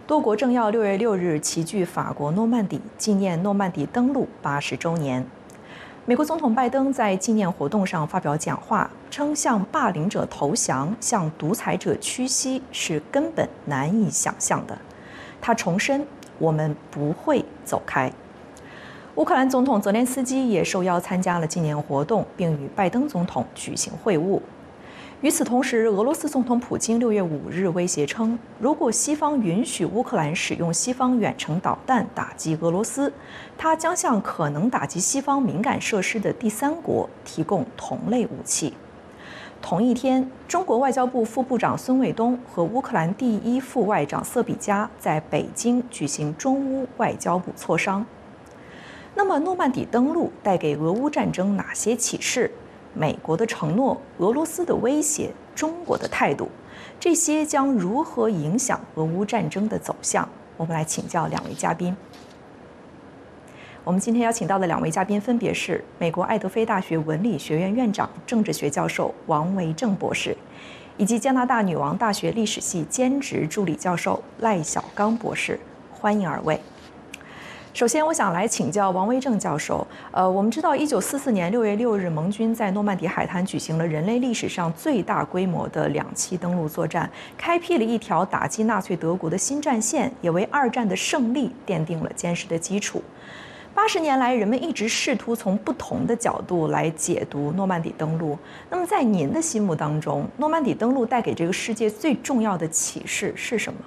多国政要6月6日齐聚法国诺曼底，纪念诺曼底登陆80周年。美国总统拜登在纪念活动上发表讲话，称向霸凌者投降、向独裁者屈膝是根本难以想象的。他重申，我们不会走开。乌克兰总统泽连斯基也受邀参加了纪念活动，并与拜登总统举行会晤。与此同时，俄罗斯总统普京6月5日威胁称，如果西方允许乌克兰使用西方远程导弹打击俄罗斯，他将向可能打击西方敏感设施的第三国提供同类武器。同一天，中国外交部副部长孙卫东和乌克兰第一副外长瑟比加在北京举行中乌外交部磋商。那么，诺曼底登陆带给俄乌战争哪些启示？美国的承诺、俄罗斯的威胁、中国的态度，这些将如何影响俄乌战争的走向？我们来请教两位嘉宾。我们今天邀请到的两位嘉宾分别是美国爱德菲大学文理学院院长、政治学教授王维正博士，以及加拿大女王大学历史系兼职助理教授赖小刚博士。欢迎二位。首先，我想来请教王维正教授。我们知道，1944年6月6日，盟军在诺曼底海滩举行了人类历史上最大规模的2栖登陆作战，开辟了一条打击纳粹德国的新战线，也为2战的胜利奠定了坚实的基础。80年来，人们一直试图从不同的角度来解读诺曼底登陆。那么，在您的心目当中，诺曼底登陆带给这个世界最重要的启示是什么？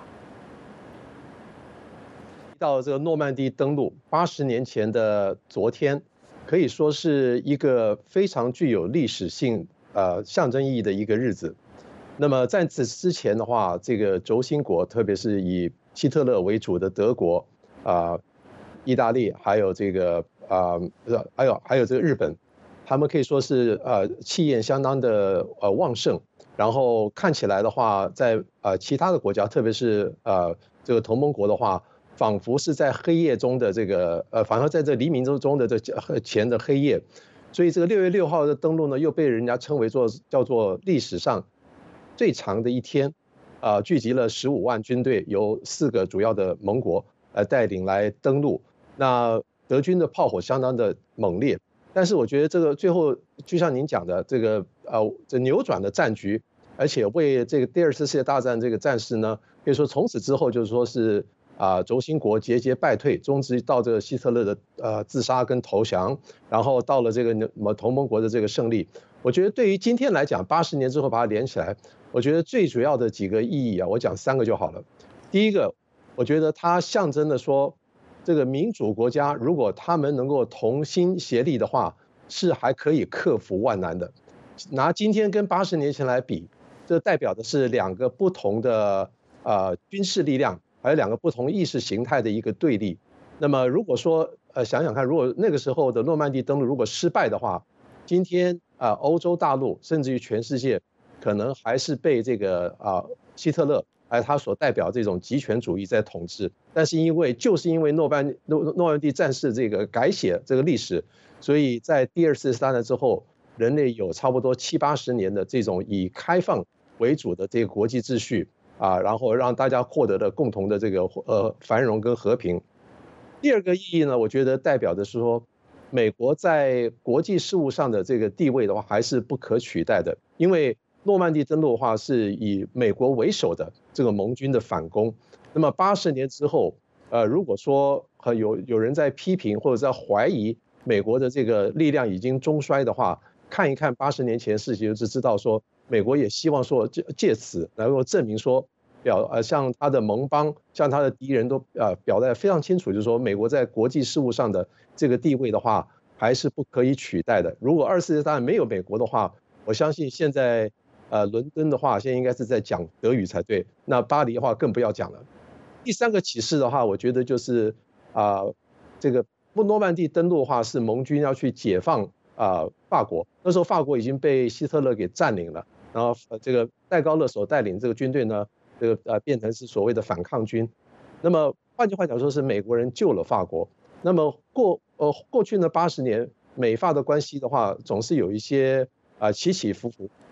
到这个诺曼底登陆，80年前的昨天，可以说是一个非常具有历史性、象征意义的一个日子。那么在此之前的话，这个轴心国，特别是以希特勒为主的德国、意大利，还有这个还有这个日本，他们可以说是气焰相当的旺盛。然后看起来的话，在其他的国家，特别是这个同盟国的话，仿佛是在黑夜中的这个仿佛在这黎明中的这前的黑夜，所以这个6月6号的登陆呢，又被人家称为叫做历史上最长的一天，聚集了15万军队，由4个主要的盟国带领来登陆。那德军的炮火相当的猛烈，但是我觉得这个最后就像您讲的，这扭转了战局，而且为这个第2次世界大战这个战事呢，可以说从此之后就是说是。轴心国节节败退，终至到这个希特勒的自杀跟投降，然后到了这个同盟国的这个胜利。我觉得对于今天来讲，80年之后把它连起来，我觉得最主要的几个意义啊，我讲3个就好了。第一个，我觉得它象征的说，这个民主国家如果他们能够同心协力的话，是还可以克服万难的。拿今天跟80年前来比，这代表的是2个不同的军事力量。还有2个不同意识形态的一个对立。那么如果说想想看，如果那个时候的诺曼底登陆如果失败的话，今天欧洲大陆甚至于全世界，可能还是被这个希特勒他所代表这种极权主义在统治。但是就是因为诺曼底战事这个改写这个历史，所以在第2次世界大战之后，人类有差不多70、80年的这种以开放为主的这个国际秩序。然后让大家获得了共同的这个繁荣跟和平。第2个意义呢，我觉得代表的是说，美国在国际事务上的这个地位的话，还是不可取代的。因为诺曼底登陆的话，是以美国为首的这个盟军的反攻。那么80年之后，如果说有人在批评或者在怀疑美国的这个力量已经中衰的话，看一看80年前的事情，就知道说，美国也希望说借此能够证明说。向他的盟邦、向他的敌人都表达得非常清楚，就是说美国在国际事务上的这个地位的话，还是不可以取代的。如果2次世界大战没有美国的话，我相信现在伦敦的话，现在应该是在讲德语才对，那巴黎的话更不要讲了。第3个启示的话，我觉得就是这个诺曼底登陆的话，是盟军要去解放法国，那时候法国已经被希特勒给占领了，然后这个戴高乐所带领这个军队呢。这个变成是所谓的反抗军，那么换句话讲说是美国人救了法国。那么过去呢80年美法的关系的话，总是有一些起起伏伏。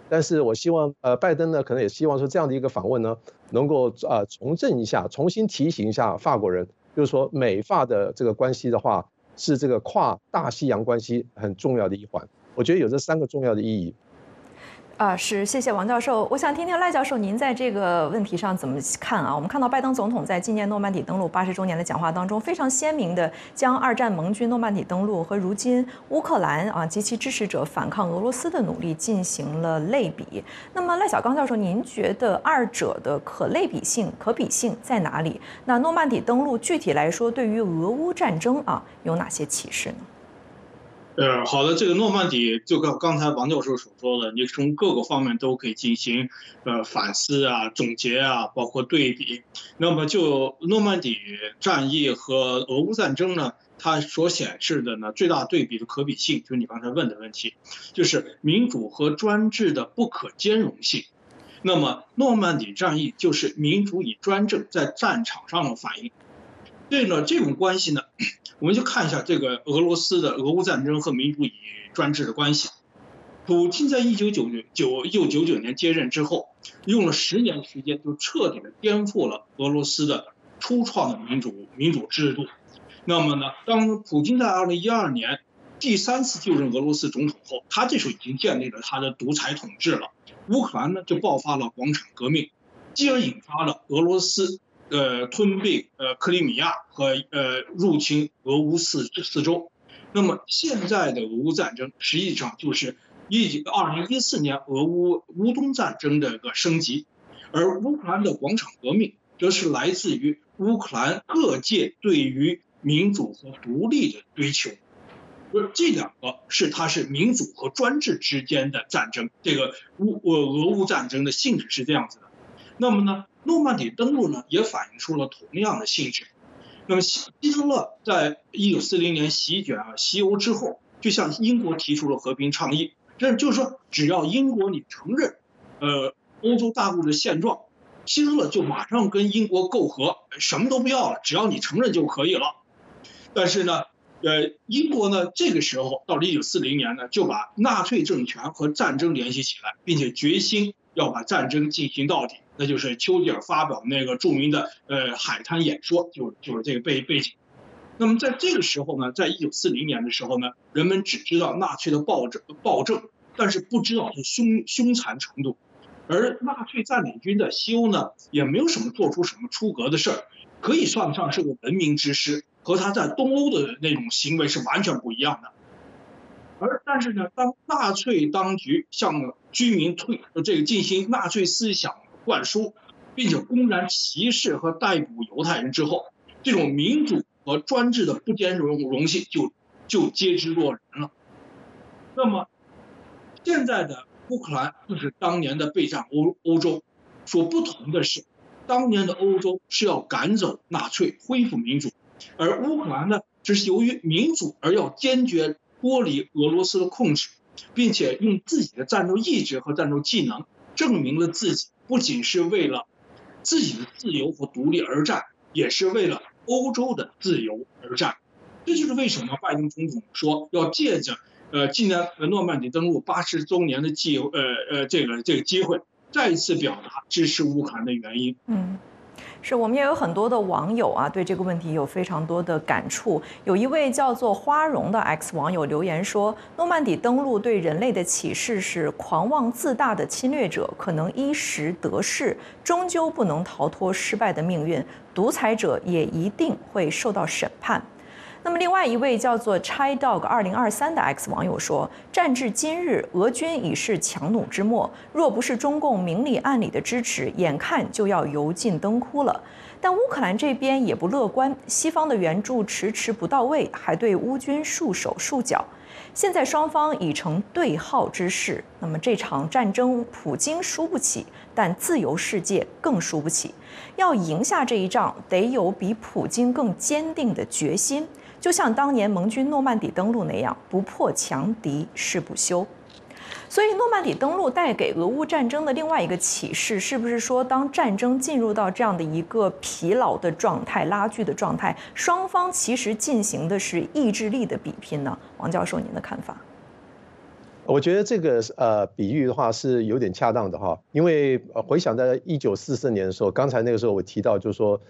但是我希望拜登呢可能也希望说这样的一个访问呢能够重振一下，重新提醒一下法国人，就是说美法的这个关系的话是这个跨大西洋关系很重要的一环。我觉得有这3个重要的意义。 是，谢谢王教授。我想听听赖教授您在这个问题上怎么看啊？我们看到拜登总统在纪念诺曼底登陆80周年的讲话当中，非常鲜明地将2战盟军诺曼底登陆和如今乌克兰及其支持者反抗俄罗斯的努力进行了类比。那么赖小刚教授，您觉得2者的可类比性、可比性在哪里？那诺曼底登陆具体来说，对于俄乌战争有哪些启示呢？ 好的，这个诺曼底就刚才王教授所说的，你从各个方面都可以进行反思啊、总结啊，包括对比。那么就诺曼底战役和俄乌战争呢，它所显示的呢最大对比的可比性，就是你刚才问的问题，就是民主和专制的不可兼容性。那么诺曼底战役就是民主与专政在战场上的反应。对呢，这种关系呢，我们就看一下这个俄罗斯的俄乌战争和民主与专制的关系。普京在1999年接任之后，用了10年时间，就彻底的颠覆了俄罗斯的初创的民主制度。那么呢，当普京在2012年第3次就任俄罗斯总统后，他这时候已经建立了他的独裁统治了。乌克兰呢就爆发了广场革命，继而引发了俄罗斯吞并克里米亚和入侵俄乌四州。那么现在的俄乌战争实际上就是2014年俄乌东战争的一个升级，而乌克兰的广场革命则是来自于乌克兰各界对于民主和独立的追求。这2个它是民主和专制之间的战争，这个俄乌战争的性质是这样子的。那么呢，诺曼底登陆呢也反映出了同样的性质。那么希特勒在1940年席卷西欧之后，就向英国提出了和平倡议，这就是说，只要英国你承认欧洲大陆的现状，希特勒就马上跟英国媾和，什么都不要了，只要你承认就可以了。但是呢，英国呢这个时候到了1940年呢，就把纳粹政权和战争联系起来，并且决心要把战争进行到底。那就是丘吉尔发表那个著名的海滩演说，就是这个背景。那么在这个时候呢，在1940年的时候呢，人们只知道纳粹的暴政，但是不知道是凶残程度。而纳粹占领军在西欧呢，也没有做出什么出格的事儿，可以算得上是个文明之师，和他在东欧的那种行为是完全不一样的。但是呢，当纳粹当局向居民进行纳粹思想灌输，并且公然歧视和逮捕犹太人之后，这种民主和专制的不兼容性就皆知若人了。那么现在的乌克兰就是当年的备战欧洲，所不同的是，当年的欧洲是要赶走纳粹，恢复民主，而乌克兰呢，只是由于民主而要坚决脱离俄罗斯的控制，并且用自己的战斗意志和战斗技能证明了自己不仅是为了自己的自由和独立而战，也是为了欧洲的自由而战。这就是为什么拜登总统说要借着纪念诺曼底登陆80周年的这个机会，再一次表达支持乌克兰的原因。 是我们也有很多的网友对这个问题有非常多的感触。有一位叫做花荣的 X 网友留言说，诺曼底登陆对人类的启示是，狂妄自大的侵略者可能一时得势，终究不能逃脱失败的命运，独裁者也一定会受到审判。那么另外一位叫做 Chai Dog 2023的 X 网友说，战至今日，俄军已是强弩之末，若不是中共明里暗里的支持，眼看就要油尽灯枯了。但乌克兰这边也不乐观，西方的援助迟迟不到位，还对乌军束手束脚。现在双方已成对号之势，那么这场战争普京输不起，但自由世界更输不起。要赢下这一仗，得有比普京更坚定的决心。就像当年盟军诺曼底登陆那样，不破强敌誓不休。所以诺曼底登陆带给俄乌战争的另外一个启示，是不是说当战争进入到这样的一个疲劳的状态、拉锯的状态，双方其实进行的是意志力的比拼呢？王教授，您的看法？ 我觉得这个比喻的话是有点恰当的哈，因为回想在1944年的时候，刚才那个时候我提到就是说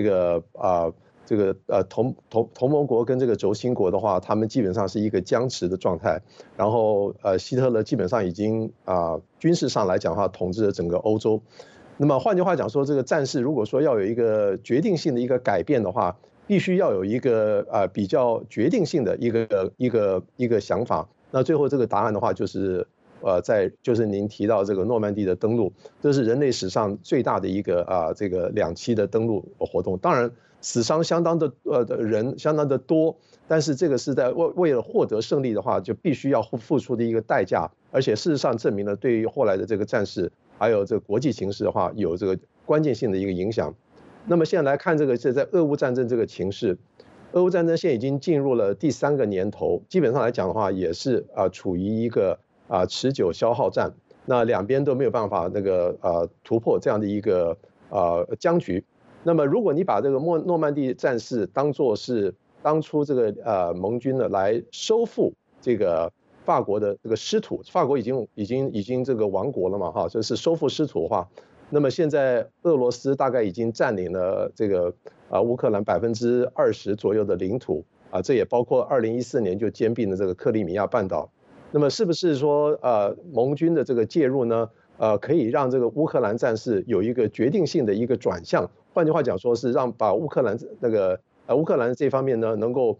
同盟国跟这个轴心国的话，他们基本上是一个僵持的状态，然后希特勒基本上已经军事上来讲的话统治了整个欧洲。那么换句话讲说，这个战事如果说要有一个决定性的一个改变的话，必须要有一个比较决定性的一个想法。那最后这个答案的话，就是就是您提到这个诺曼底的登陆，这是人类史上最大的一个这个2栖的登陆活动。当然死伤相当的人相当的多，但是这个是在为了获得胜利的话，就必须要付出的一个代价。而且事实上证明了，对于后来的这个战事还有这个国际形势的话，有这个关键性的一个影响。那么现在来看这个是在俄乌战争这个情势。俄乌战争现在已经进入了第3个年头，基本上来讲的话，也是处于一个持久消耗战。那两边都没有办法那个突破这样的一个僵局。那么如果你把这个诺曼底战事当作是当初这个盟军呢来收复这个法国的这个失土，法国已经这个亡国了嘛哈，就是收复失土的话。那么现在俄罗斯大概已经占领了这个乌克兰20%左右的领土这也包括2014年就兼并了这个克里米亚半岛。那么是不是说盟军的这个介入呢可以让这个乌克兰战事有一个决定性的一个转向？换句话讲说是把乌克兰这方面呢能够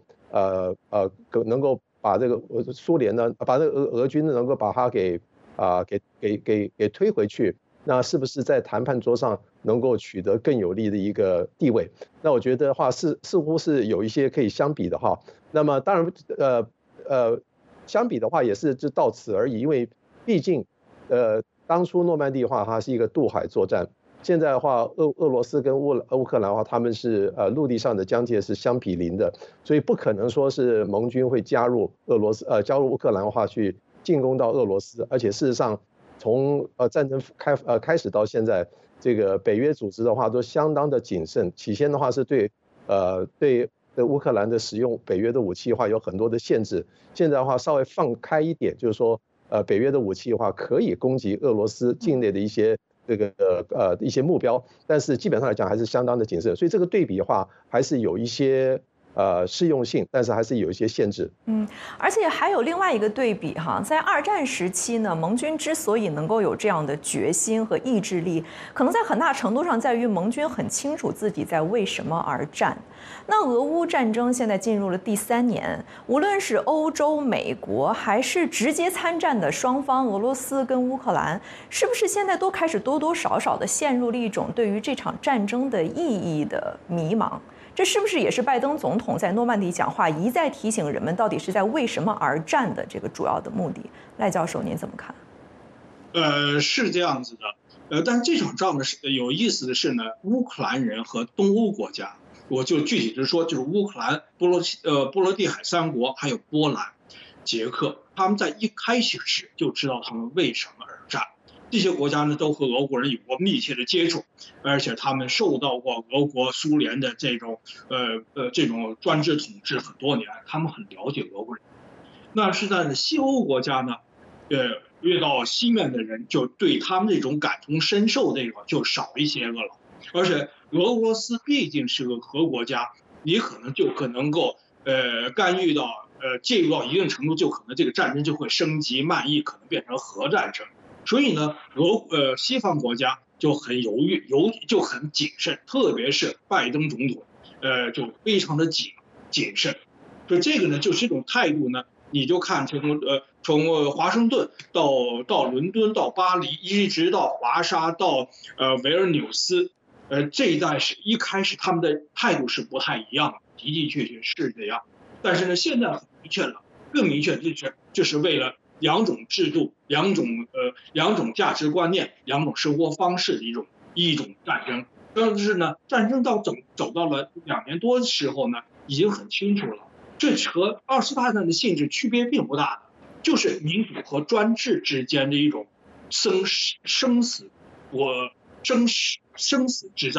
把这个苏联呢把这个俄军呢能够把它给推回去。那是不是在谈判桌上能够取得更有利的一个地位？那我觉得的话似乎是有一些可以相比的哈。那么当然相比的话也是就到此而已，因为毕竟当初诺曼底的话它是一个渡海作战，现在的话俄罗斯跟乌克兰的话他们是陆地上的疆界是相比0的，所以不可能说是盟军会加入乌克兰的话去进攻到俄罗斯，而且事实上。从战争开始到现在，这个北约组织的话都相当的谨慎。起先的话是对乌克兰的使用北约的武器的话有很多的限制，现在的话稍微放开一点，就是说北约的武器的话可以攻击俄罗斯境内的一些一些目标，但是基本上来讲还是相当的谨慎。所以这个对比的话还是有一些。适用性，但是还是有一些限制。 而且还有另外一个对比哈，在2战时期呢，盟军之所以能够有这样的决心和意志力，可能在很大程度上在于盟军很清楚自己在为什么而战。那俄乌战争现在进入了第3年，无论是欧洲、美国，还是直接参战的双方俄罗斯跟乌克兰，是不是现在都开始多多少少的陷入了一种对于这场战争的意义的迷茫？这是不是也是拜登总统在诺曼底讲话一再提醒人们到底是在为什么而战的这个主要的目的？赖教授您怎么看？ 是这样子的，但是这场仗呢是有意思的是呢，乌克兰人和东欧国家，我就具体的说，就是乌克兰、波罗的海3国，还有波兰、捷克，他们在一开始时就知道他们为什么而战。这些国家呢都和俄国人有过密切的接触，而且他们受到过俄国、苏联的这种专制统治很多年，他们很了解俄国人。那是在西欧国家呢，遇到西面的人就对他们这种感同身受这种就少一些个了。而且俄罗斯毕竟是个核国家，你可能够介入到一定程度，就可能这个战争就会升级漫溢，可能变成核战争。所以呢，西方国家就很犹豫，就很谨慎，特别是拜登总统，就非常的谨慎。所以这个呢，就是这种态度呢，你就看从华盛顿到伦敦到巴黎，一直到华沙到维尔纽斯，这一代是一开始他们的态度是不太一样的，的的确确是这样。但是呢，现在很明确了，更明确就是为了。2种制度、2种价值观念、2种生活方式的一种战争。但是呢，战争走到了2年多的时候呢，已经很清楚了，这和2次大战的性质区别并不大的，就是民主和专制之间的一种生死之战。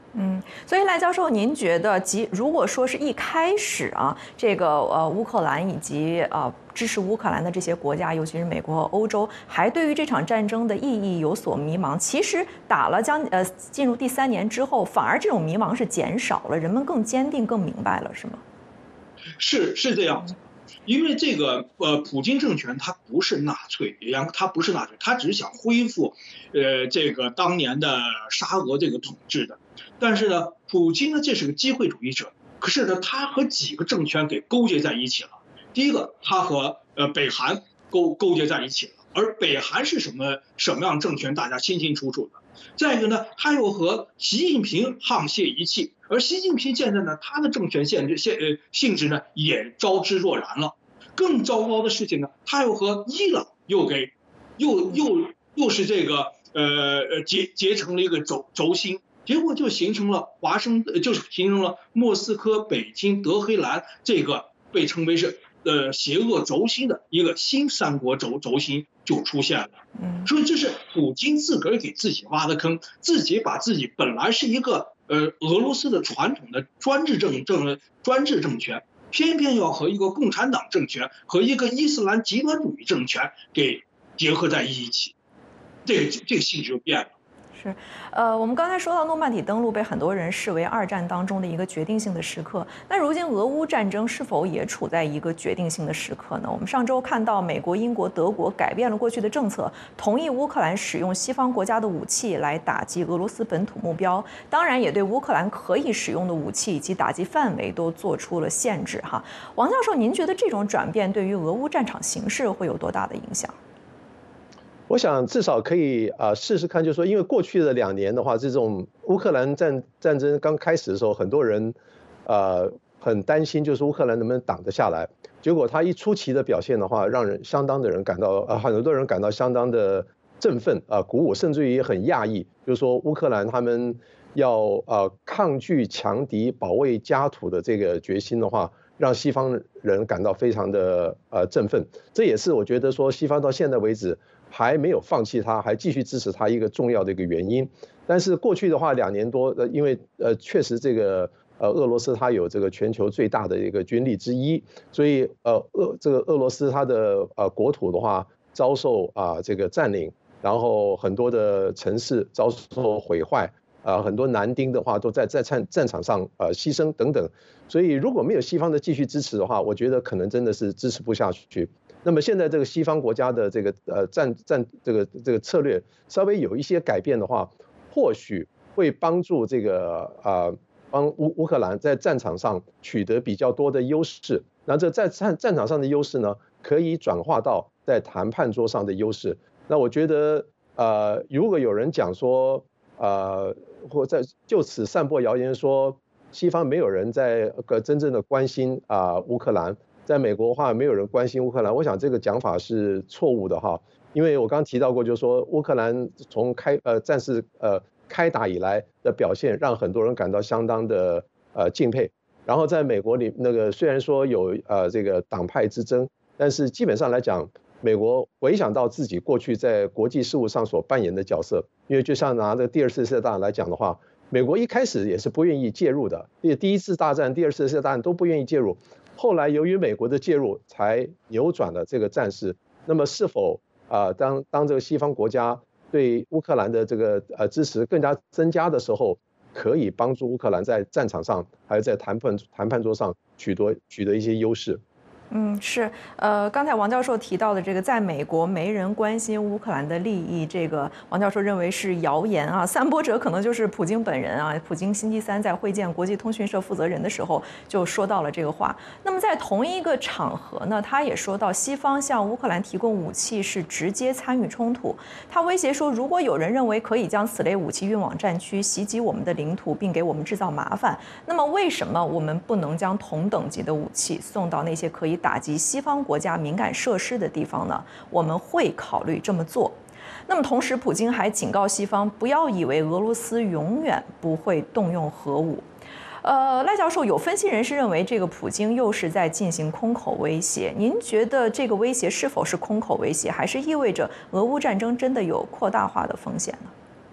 所以赖教授，您觉得如果说是一开始啊，这个乌克兰以及支持乌克兰的这些国家，尤其是美国和欧洲，还对于这场战争的意义有所迷茫，其实打了进入第3年之后，反而这种迷茫是减少了，人们更坚定、更明白了，是吗？ 是这样子。因为这个普京政权它不是纳粹，它不是纳粹，它只是想恢复这个当年的沙俄这个统治的。但是呢，普京呢这是个机会主义者，可是呢他和几个政权给勾结在一起了。第一个，他和北韩勾结在一起了，而北韩是什么样政权，大家清清楚楚的。再一个呢，他又和习近平沆瀣一气，而习近平现在呢，他的政权性质呢也招之若然了。更糟糕的事情呢，他又和伊朗又是这个结成了一个轴心，结果就形成了莫斯科、北京、德黑兰这个被称为是邪恶轴心的一个新三国轴心就出现了。所以这是普京自个儿给自己挖的坑，自己把自己本来是一个俄罗斯的传统的专制政权，偏偏要和一个共产党政权和一个伊斯兰极端主义政权给结合在一起，这个性质就变了。 是，我们刚才说到诺曼底登陆被很多人视为2战当中的一个决定性的时刻。那如今俄乌战争是否也处在一个决定性的时刻呢？我们上周看到美国、英国、德国改变了过去的政策，同意乌克兰使用西方国家的武器来打击俄罗斯本土目标，当然也对乌克兰可以使用的武器以及打击范围都做出了限制。哈，王教授，您觉得这种转变对于俄乌战场形势会有多大的影响？ 我想至少可以试试看，就是说，因为过去的2年的话，这种乌克兰战争刚开始的时候，很多人很担心，就是乌克兰能不能挡得下来。结果他一出奇的表现的话，让相当的人感到很多人感到相当的振奋鼓舞，甚至于很讶异，就是说乌克兰他们要抗拒强敌、保卫家土的这个决心的话，让西方人感到非常的振奋。这也是我觉得说西方到现在为止还没有放弃他，还继续支持他一个重要的一个原因。但是过去的话2年多，因为确实这个俄罗斯它有这个全球最大的一个军力之一，所以这个俄罗斯它的国土的话遭受这个占领，然后很多的城市遭受毁坏。很多男丁的话都在战场上牺牲等等，所以如果没有西方的继续支持的话，我觉得可能真的是支持不下去。那么现在这个西方国家的这个这个策略稍微有一些改变的话，或许会帮助这个帮乌克兰在战场上取得比较多的优势。那这在战场上的优势呢，可以转化到在谈判桌上的优势。那我觉得如果有人讲说或在就此散播谣言说西方没有人在真正的关心乌克兰，在美国的话没有人关心乌克兰，我想这个讲法是错误的哈，因为我刚刚提到过，就是说乌克兰从战事开打以来的表现，让很多人感到相当的敬佩。然后在美国里虽然说有这个党派之争，但是基本上来讲，美国回想到自己过去在国际事务上所扮演的角色，因为就像拿这个第2次世界大战来讲的话，美国一开始也是不愿意介入的，第1次大战、第2次世界大战都不愿意介入，后来由于美国的介入，才扭转了这个战事。那么是否当这个西方国家对乌克兰的这个支持更加增加的时候，可以帮助乌克兰在战场上还有在谈判桌上取得一些优势？ 是，刚才王教授提到的这个，在美国没人关心乌克兰的利益，这个王教授认为是谣言啊，散播者可能就是普京本人啊。普京星期3在会见国际通讯社负责人的时候就说到了这个话。那么在同一个场合呢，他也说到西方向乌克兰提供武器是直接参与冲突。他威胁说，如果有人认为可以将此类武器运往战区，袭击我们的领土，并给我们制造麻烦，那么为什么我们不能将同等级的武器送到那些可以打击西方国家敏感设施的地方呢？我们会考虑这么做。那么同时，普京还警告西方不要以为俄罗斯永远不会动用核武。赖教授，有分析人士认为这个普京又是在进行空口威胁。您觉得这个威胁是否是空口威胁，还是意味着俄乌战争真的有扩大化的风险呢？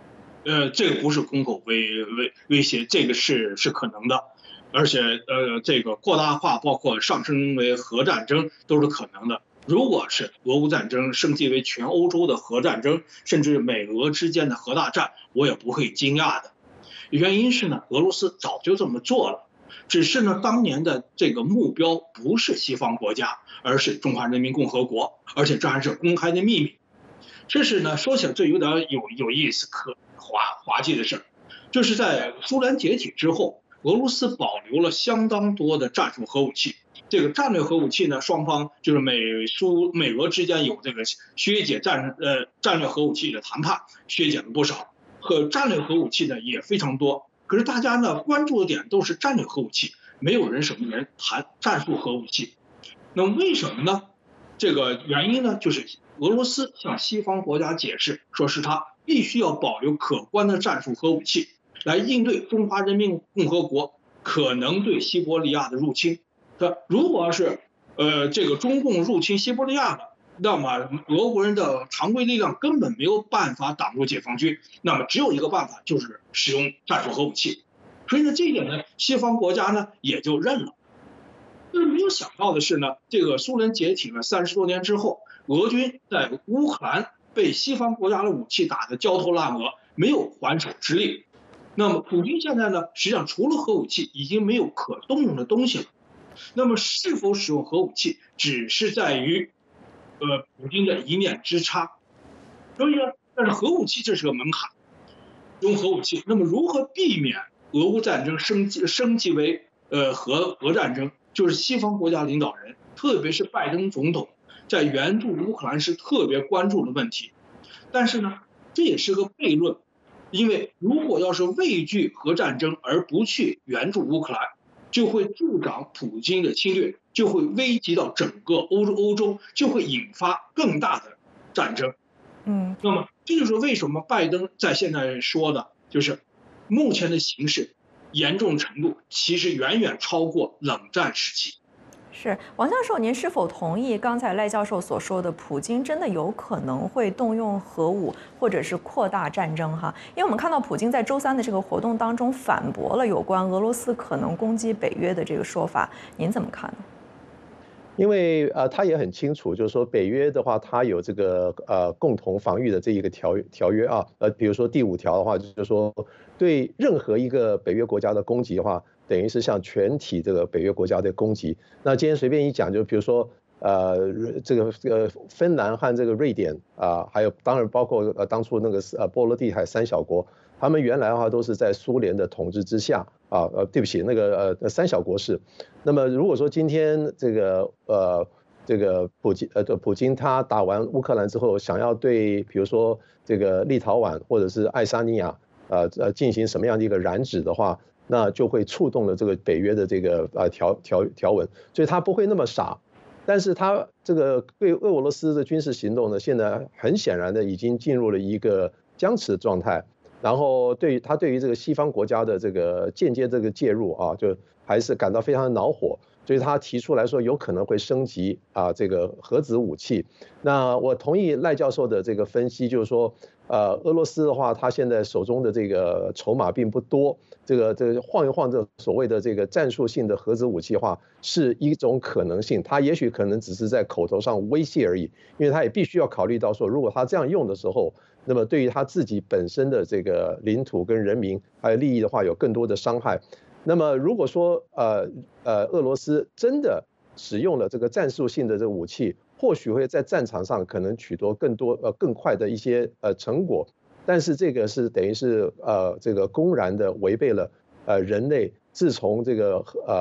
这个不是空口威胁，这个是可能的，而且这个扩大化包括上升为核战争都是可能的。如果是俄乌战争升级为全欧洲的核战争，甚至美俄之间的核大战，我也不会惊讶的。原因是呢，俄罗斯早就这么做了，只是呢，当年的这个目标不是西方国家，而是中华人民共和国，而且这还是公开的秘密。这是呢，说起来这有点有意思、滑稽的事儿，就是在苏联解体之后，俄罗斯保留了相当多的战术核武器。这个战略核武器呢，双方就是美俄之间有这个削减战略核武器的谈判，削减了不少，和战略核武器呢也非常多。可是大家呢关注的点都是战略核武器，没有什么人谈战术核武器。那么为什么呢？这个原因呢，就是俄罗斯向西方国家解释，说是他必须要保留可观的战术核武器，来应对中华人民共和国可能对西伯利亚的入侵。如果是这个中共入侵西伯利亚的，那么俄国人的常规力量根本没有办法挡住解放军，那么只有一个办法，就是使用战术核武器。所以呢，这一点呢，西方国家呢也就认了。但是没有想到的是呢，这个苏联解体了30多年之后，俄军在乌克兰被西方国家的武器打得焦头烂额，没有还手之力。那么普京现在呢，实际上除了核武器，已经没有可动用的东西了。那么是否使用核武器，只是在于普京的一念之差。所以呢，但是核武器这是个门槛，用核武器，那么如何避免俄乌战争升级为核战争？就是西方国家领导人，特别是拜登总统，在援助乌克兰是特别关注的问题。但是呢，这也是个悖论，因为如果要是畏惧核战争而不去援助乌克兰，就会助长普京的侵略，就会危及到整个欧洲，就会引发更大的战争。那么这就是为什么拜登在现在说的，就是目前的形势严重程度其实远远超过冷战时期。 是，王教授，您是否同意刚才赖教授所说的，普京真的有可能会动用核武，或者是扩大战争？哈，因为我们看到普京在周3的这个活动当中反驳了有关俄罗斯可能攻击北约的这个说法，您怎么看呢？ 因为他也很清楚，就是说北约的话，它有这个共同防御的这一个条约啊，比如说第5条的话，就是说对任何一个北约国家的攻击的话，等于是向全体这个北约国家的攻击。那今天随便一讲，就比如说这个芬兰和这个瑞典啊，还有当然包括当初那个波罗的海3小国，他们原来的话都是在苏联的统治之下啊，对不起，那个3小国是。那么如果说今天这个普京他打完乌克兰之后，想要对比如说这个立陶宛或者是爱沙尼亚进行什么样的一个染指的话，那就会触动了这个北约的这个条文，所以他不会那么傻。但是他这个对俄罗斯的军事行动呢，现在很显然的已经进入了一个僵持的状态。然后对于这个西方国家的这个间接这个介入啊，就还是感到非常的恼火，所以他提出来说有可能会升级这个核子武器。那我同意赖教授的这个分析，就是说俄罗斯的话，他现在手中的这个筹码并不多，这个晃一晃这所谓的这个战术性的核子武器的话是一种可能性，他也许可能只是在口头上威胁而已，因为他也必须要考虑到说，如果他这样用的时候，那么对于他自己本身的这个领土跟人民还有利益的话，有更多的伤害。那么如果说俄罗斯真的使用了这个战术性的这个武器，或许会在战场上可能取得更快的一些成果，但是这个是等于是这个公然的违背了人类自从这个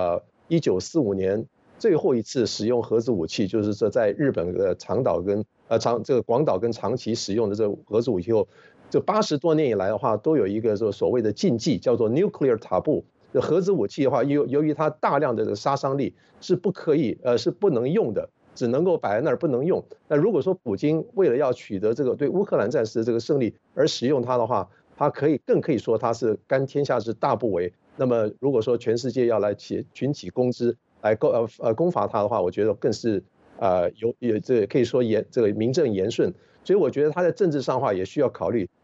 1945年最后一次使用核子武器，就是说在日本的长岛跟这个广岛跟长崎使用的这个核子武器后，这80多年以来的话，都有一个所谓的禁忌，叫做 nuclear taboo。核子武器的话，由于它大量的杀伤力是是不能用的，只能够摆在那儿不能用。那如果说普京为了要取得这个对乌克兰战士的这个胜利而使用它的话，他更可以说他是干天下之大不韪。那么如果说全世界要来群起攻之来攻伐他的话，我觉得更是这可以说这个名正言顺。所以我觉得他在政治上的话也需要考虑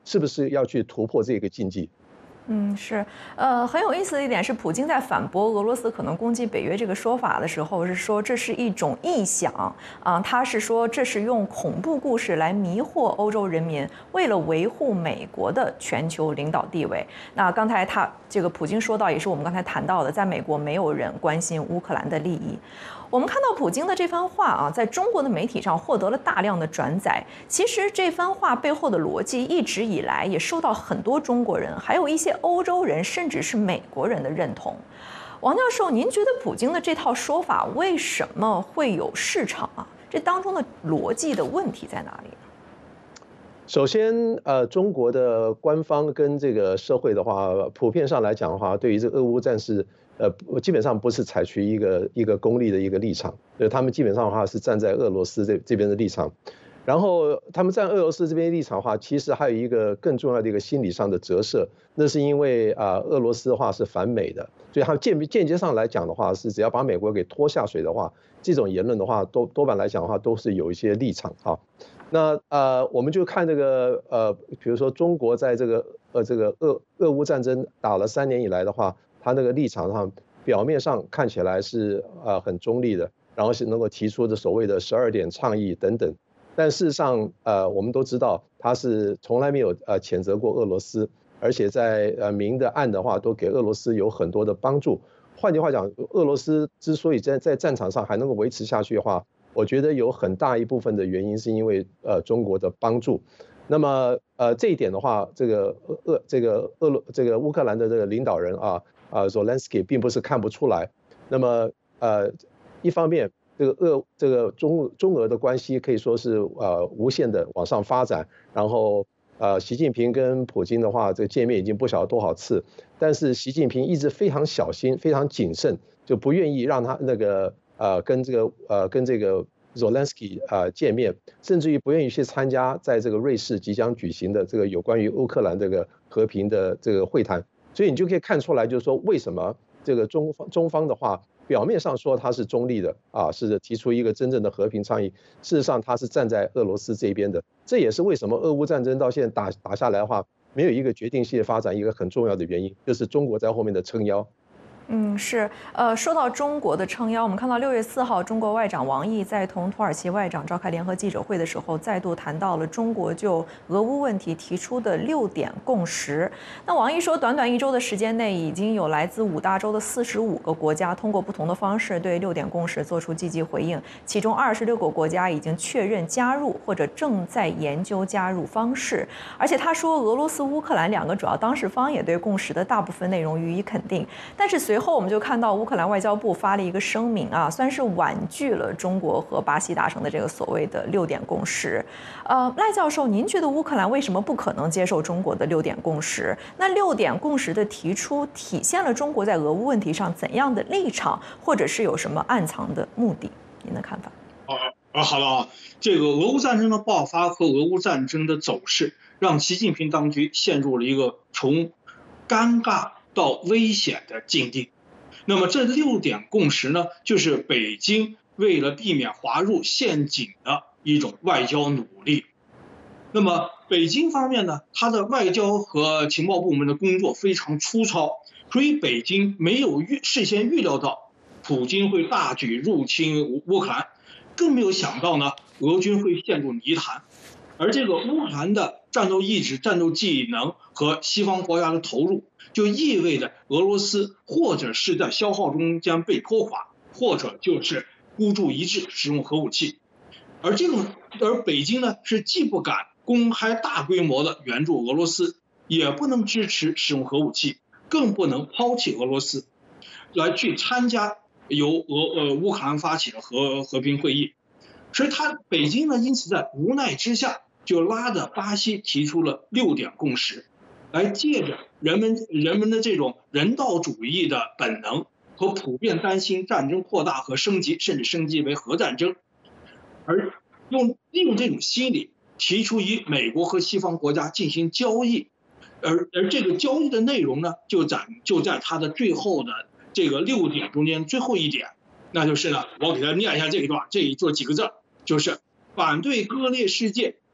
是不是要去突破这个禁忌？ 是，很有意思的一点是，普京在反驳俄罗斯可能攻击北约这个说法的时候，是说这是一种臆想啊，他是说这是用恐怖故事来迷惑欧洲人民，为了维护美国的全球领导地位。那刚才这个普京说到，也是我们刚才谈到的，在美国没有人关心乌克兰的利益。我们看到普京的这番话啊，在中国的媒体上获得了大量的转载。其实这番话背后的逻辑一直以来也受到很多中国人，还有一些欧洲人，甚至是美国人的认同。王教授，您觉得普京的这套说法为什么会有市场啊？这当中的逻辑的问题在哪里呢？ 首先，中国的官方跟这个社会的话，普遍上来讲的话，对于这个俄乌战事，基本上不是采取一个中立的一个立场，他们基本上的话是站在俄罗斯这边的立场。然后他们站俄罗斯这边立场的话，其实还有一个更重要的一个心理上的折射，那是因为俄罗斯的话是反美的，所以他间接上来讲的话，是只要把美国给拖下水的话，这种言论的话，多半来讲的话都是有一些立场啊。那我们就看这个比如说中国在这个俄乌战争打了3年以来的话，他那个立场上表面上看起来是很中立的，然后是能够提出的所谓的12点倡议等等，但事实上我们都知道他是从来没有谴责过俄罗斯，而且在明的暗的话都给俄罗斯有很多的帮助。换句话讲，俄罗斯之所以在战场上还能够维持下去的话，我觉得有很大一部分的原因是因为中国的帮助。那么这一点的话，这个乌克兰的这个领导人Zelensky 并不是看不出来。那么一方面，这个中俄的关系可以说是无限的往上发展，然后习近平跟普京的话，这个见面已经不晓得多少次，但是习近平一直非常小心、非常谨慎，就不愿意让他那个跟这个 Zelensky 见面，甚至于不愿意去参加在这个瑞士即将举行的这个有关于乌克兰这个和平的这个会谈。所以你就可以看出来，就是说为什么这个中方的话，表面上说他是中立的是提出一个真正的和平倡议，事实上他是站在俄罗斯这边的。这也是为什么俄乌战争到现在打下来的话，没有一个决定性的发展，一个很重要的原因就是中国在后面的撑腰。 是，说到中国的撑腰，我们看到6月4号，中国外长王毅在同土耳其外长召开联合记者会的时候，再度谈到了中国就俄乌问题提出的6点共识。那王毅说，短短1周的时间内，已经有来自5大洲的45个国家通过不同的方式对6点共识做出积极回应，其中26个国家已经确认加入或者正在研究加入方式。而且他说，俄罗斯、乌克兰2个主要当事方也对共识的大部分内容予以肯定。但是随后我们就看到乌克兰外交部发了一个声明算是婉拒了中国和巴西达成的这个所谓的6点共识。赖教授，您觉得乌克兰为什么不可能接受中国的6点共识？那6点共识的提出体现了中国在俄乌问题上怎样的立场，或者是有什么暗藏的目的？您的看法？ 好了这个俄乌战争的爆发和俄乌战争的走势，让习近平当局陷入了一个从尴尬到危险的境地。那么这6点共识呢，就是北京为了避免滑入陷阱的一种外交努力。那么北京方面呢，它的外交和情报部门的工作非常粗糙，所以北京没有事先预料到普京会大举入侵乌克兰，更没有想到呢，俄军会陷入泥潭。而这个乌克兰的战斗意志、战斗技能和西方国家的投入，就意味着俄罗斯或者是在消耗中将被拖垮，或者就是孤注一掷使用核武器。而北京呢，是既不敢公开大规模的援助俄罗斯，也不能支持使用核武器，更不能抛弃俄罗斯，来去参加由乌克兰发起的和平会议。所以北京呢，因此在无奈之下，就拉着巴西提出了6点共识，来借着人们的这种人道主义的本能和普遍担心战争扩大和升级，甚至升级为核战争，而利用这种心理提出与美国和西方国家进行交易，而这个交易的内容呢，就在它的最后的这个6点中间最后一点，那就是呢，我给他念一下这一段，这一做几个字，就是反对割裂世界，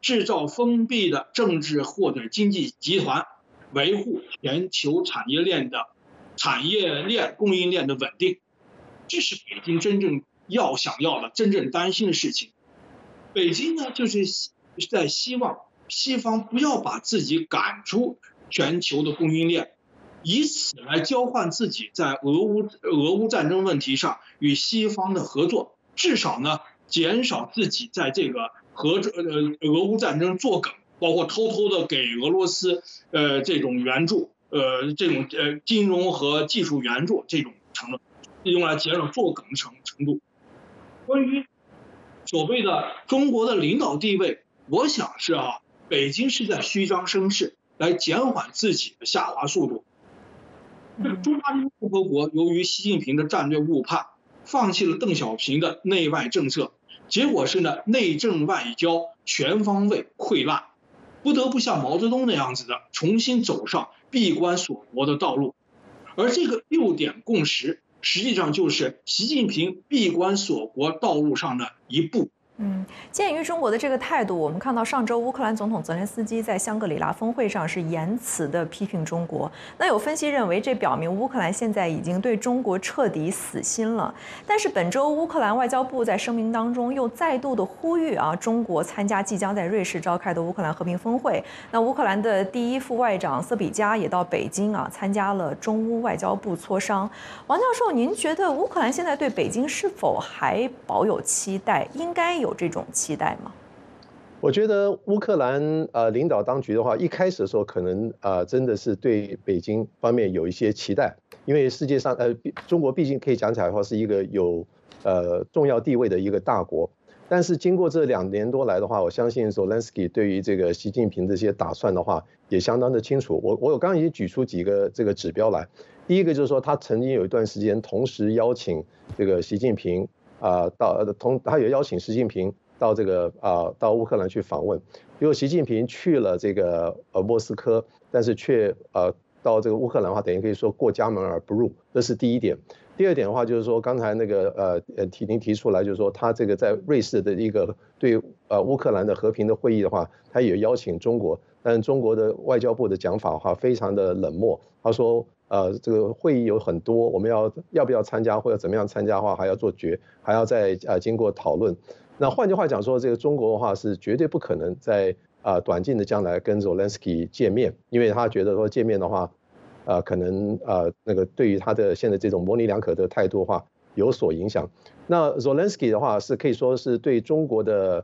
制造封闭的政治或者经济集团，维护全球产业链供应链的稳定。这是北京真正想要的、真正担心的事情。北京呢，就是在希望西方不要把自己赶出全球的供应链，以此来交换自己在俄乌战争问题上与西方的合作，至少呢减少自己在这个俄乌战争作梗，包括偷偷的给俄罗斯这种援助，这种金融和技术援助这种程度，用来减少作梗程度。关于所谓的中国的领导地位，我想是北京是在虚张声势，来减缓自己的下滑速度。中华人民共和国由于习近平的战略误判，放弃了邓小平的内外政策，结果是呢内政外交全方位溃烂，不得不像毛泽东那样子的重新走上闭关锁国的道路。而这个6点共识，实际上就是习近平闭关锁国道路上的一步。 鉴于中国的这个态度，我们看到上周乌克兰总统泽连斯基在香格里拉峰会上是言辞的批评中国。那有分析认为，这表明乌克兰现在已经对中国彻底死心了。但是本周乌克兰外交部在声明当中又再度的呼吁中国参加即将在瑞士召开的乌克兰和平峰会。那乌克兰的第一副外长瑟比加也到北京参加了中乌外交部磋商。王教授，您觉得乌克兰现在对北京是否还保有期待？应该有这种期待吗？ 我觉得乌克兰领导当局的话，一开始的时候可能真的是对北京方面有一些期待，因为世界上中国毕竟可以讲起来的话是一个有重要地位的一个大国。但是经过这2年多来的话，我相信 Zelensky 对于这个习近平这些打算的话也相当的清楚。我刚刚已经举出几个这个指标来，第一个就是说他曾经有一段时间同时邀请这个习近平他也邀请习近平到这个到乌克兰去访问，结果习近平去了这个莫斯科，但是却到这个乌克兰的话，等于可以说过家门而不入，这是第一点。第二点的话，就是说刚才那个您提出来，就是说他这个在瑞士的一个对乌克兰的和平的会议的话，他也邀请中国，但中国的外交部的讲法的话非常的冷漠，他说这个会议有很多，我们要不要参加或者怎么样参加的话，还要再经过讨论。那换句话讲说，这个中国的话是绝对不可能在短近的将来跟 Zelensky 见面，因为他觉得说见面的话，可能那个对于他的现在这种模棱两可的态度的话有所影响。那 Zelensky 的话是可以说是对中国的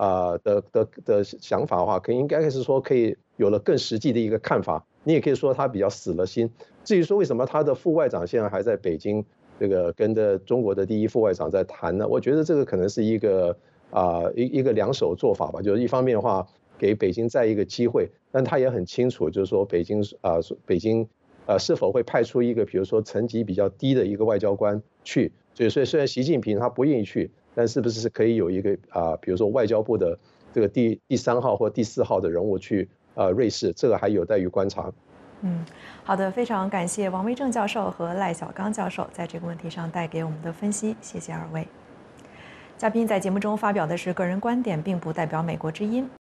想法的话，应该是说可以有了更实际的一个看法。你也可以说他比较死了心。至于说为什么他的副外长现在还在北京，这个跟着中国的第一副外长在谈呢？我觉得这个可能是一个两手做法吧。就是一方面的话，给北京再一个机会，但他也很清楚，就是说北京是否会派出一个比如说层级比较低的一个外交官去。所以虽然习近平他不愿意去，但是不是可以有一个比如说外交部的这个第3号或第4号的人物去瑞士，这个还有待于观察。 好的，非常感谢王维正教授和赖小刚教授在这个问题上带给我们的分析，谢谢2位。嘉宾在节目中发表的是个人观点，并不代表美国之音。